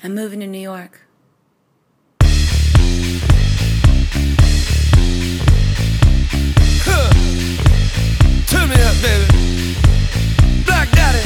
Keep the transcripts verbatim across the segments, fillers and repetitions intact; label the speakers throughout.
Speaker 1: I'm moving to New York.
Speaker 2: Huh. Turn me up, baby. Black Daddy.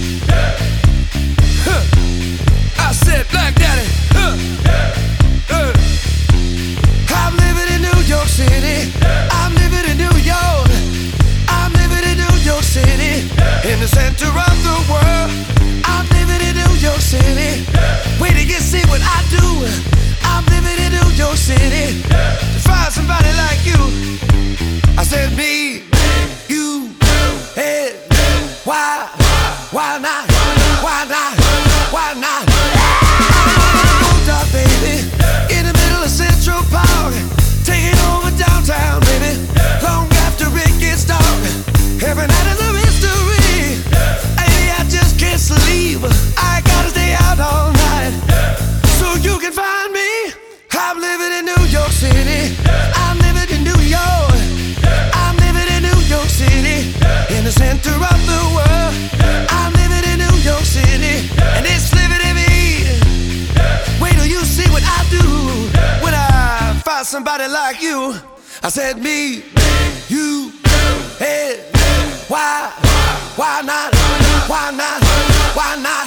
Speaker 2: Huh. I said Black Daddy. Huh. Uh. I'm living in New York City. I'm living in New York. I'm living in New York City. In the center of the world. I'm living in New York City. Wait till you see what I do. I'm living in New York City. To find somebody like you. I said me, you, and why, why not, why not, why not? I'm up, baby, in the middle of Central Park, taking over downtown, baby. Long after it gets dark, every night is a mystery. Baby, I just can't sleep. I gotta stay out all night, so you can find me. I'm living in New York City. I'm living in New York. I'm living in New York City, in the center of the world. I'm living in New York City, and it's living in me. Wait till you see what I do when I find somebody like you. I said me, you, and why, why not, why not, why not?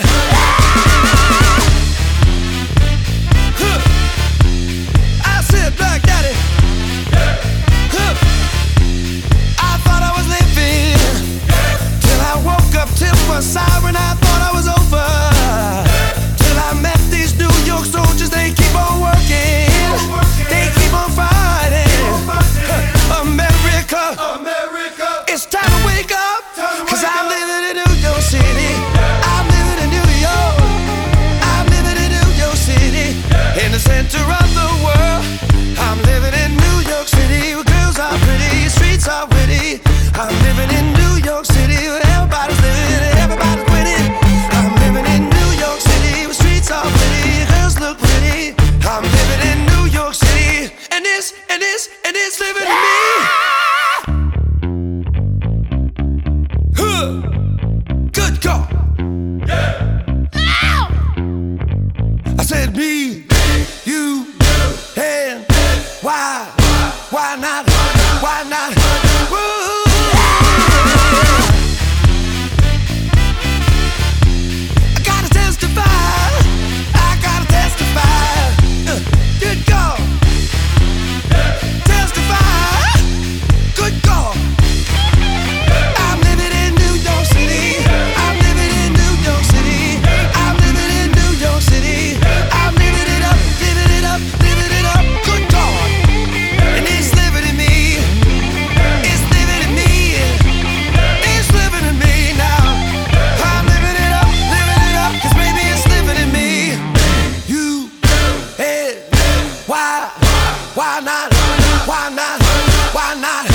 Speaker 2: Huh. I said Black Daddy. Huh. I thought I was living till I woke up to a siren. I thought I was over till I met these New York soldiers. They keep on working, they keep on fighting. America, America, it's time to wake up. Cause I'm living in New York City. I'm living in New York. I'm living in New York City, in the center of the world. I'm living in New York City, where girls are pretty, streets are witty. I'm living in New York City, where everybody's living, everybody's winning. I'm living in New York City, where streets are pretty, girls look pretty. I'm living in New York City, and this, and this, and this living in me. Huh. Good call. I said me, you, and why, why not, why not? Woo. I gotta testify, I gotta testify. Uh, Good call. Testify. Good call. I'm living in New York City. I'm living in New York City. I'm living in New York City. I'm living it up, living it up, living it up. Good call. And it's living in me. It's living in me. It's living in me now. I'm living it up, living it up. Cause baby it's living in me. You, and why, why not, why not, why not?